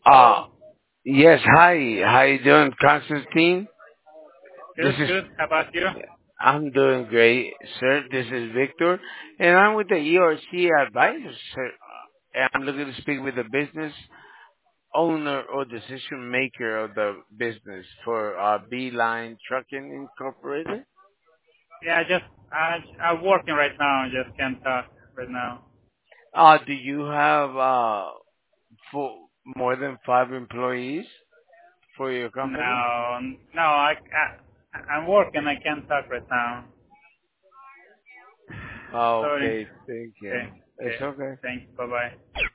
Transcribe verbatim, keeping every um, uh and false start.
Uh, Hello. yes, hi. How you doing, Constantine? This Good, is, good. How about you? I'm doing great, sir. This is Victor, and I'm with the E R C advisor, sir. And I'm looking to speak with the business owner or decision maker of the business for uh, Beeline Trucking Incorporated. Yeah, I just I I'm working right now. I just can't talk right now. Uh, do you have uh, for more than five employees for your company? No, no. I, I I'm working. I can't talk right now. Sorry. Okay, thank you. Okay. It's Okay. okay. Thanks. Bye bye.